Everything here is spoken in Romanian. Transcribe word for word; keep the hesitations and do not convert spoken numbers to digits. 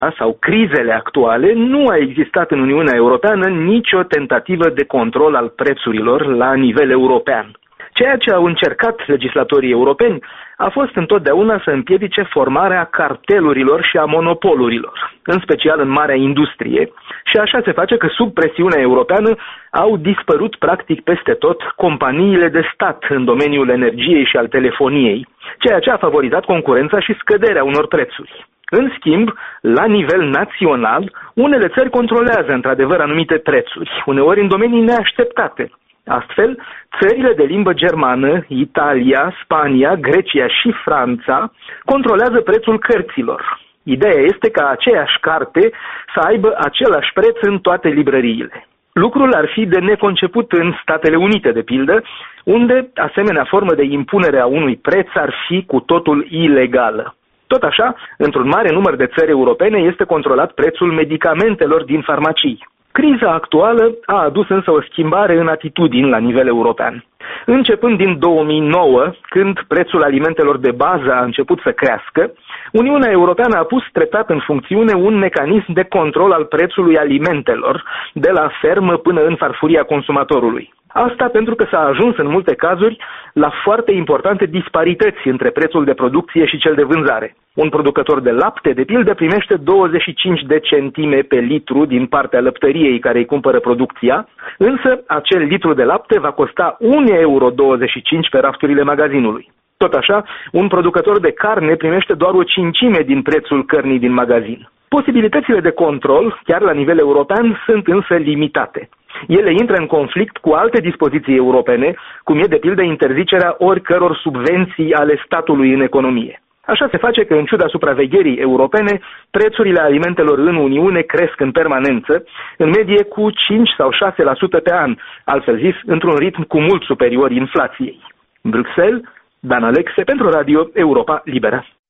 sau crizele actuale, nu a existat în Uniunea Europeană nicio tentativă de control al prețurilor la nivel european. Ceea ce au încercat legislatorii europeni a fost întotdeauna să împiedice formarea cartelurilor și a monopolurilor, în special în marea industrie, și așa se face că sub presiunea europeană au dispărut practic peste tot companiile de stat în domeniul energiei și al telefoniei, ceea ce a favorizat concurența și scăderea unor prețuri. În schimb, la nivel național, unele țări controlează într-adevăr anumite prețuri, uneori în domenii neașteptate. Astfel, țările de limbă germană, Italia, Spania, Grecia și Franța controlează prețul cărților. Ideea este ca aceeași carte să aibă același preț în toate librăriile. Lucrul ar fi de neconceput în Statele Unite, de pildă, unde asemenea formă de impunere a unui preț ar fi cu totul ilegală. Tot așa, într-un mare număr de țări europene este controlat prețul medicamentelor din farmacii. Criza actuală a adus însă o schimbare în atitudini la nivel european. Începând din două mii nouă, când prețul alimentelor de bază a început să crească, Uniunea Europeană a pus treptat în funcțiune un mecanism de control al prețului alimentelor, de la fermă până în farfuria consumatorului. Asta pentru că s-a ajuns în multe cazuri la foarte importante disparități între prețul de producție și cel de vânzare. Un producător de lapte, de pildă, primește douăzeci și cinci de centime pe litru din partea lăptăriei care îi cumpără producția, însă acel litru de lapte va costa un euro douăzeci și cinci pe rafturile magazinului. Tot așa, un producător de carne primește doar o cincime din prețul cărnii din magazin. Posibilitățile de control, chiar la nivel european, sunt însă limitate. Ele intră în conflict cu alte dispoziții europene, cum e de pildă interzicerea oricăror subvenții ale statului în economie. Așa se face că, în ciuda supravegherii europene, prețurile alimentelor în Uniune cresc în permanență, în medie cu cinci sau șase la sută pe an, altfel zis, într-un ritm cu mult superior inflației. Bruxelles, Dan Alexe pentru Radio Europa Liberă.